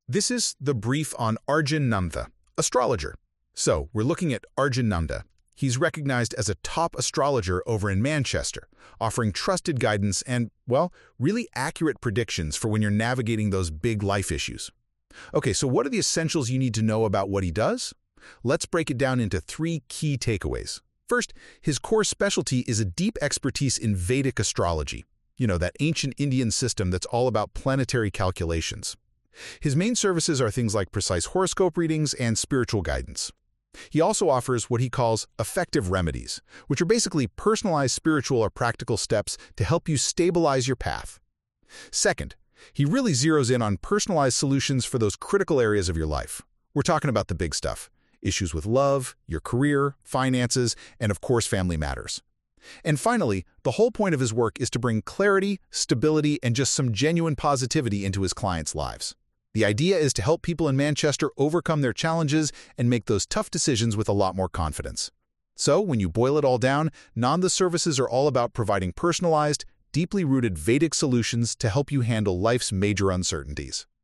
This is the brief on Arjun Nanda, astrologer. So, we're looking at Arjun Nanda. He's recognized as a top astrologer over in Manchester, offering trusted guidance and, well, really accurate predictions for when you're navigating those big life issues. Okay, so what are the essentials you need to know about what he does? Let's break it down into 3 key takeaways. First, his core specialty is a deep expertise in Vedic astrology. You know, that ancient Indian system that's all about planetary calculations. His main services are things like precise horoscope readings and spiritual guidance. He also offers what he calls effective remedies, which are basically personalized spiritual or practical steps to help you stabilize your path. Second, he really zeroes in on personalized solutions for those critical areas of your life. We're talking about the big stuff: issues with love, your career, finances, and of course family matters. And finally, the whole point of his work is to bring clarity, stability, and just some genuine positivity into his clients' lives. The idea is to help people in Manchester overcome their challenges and make those tough decisions with a lot more confidence. So, when you boil it all down, Nanda's services are all about providing personalized, deeply rooted Vedic solutions to help you handle life's major uncertainties.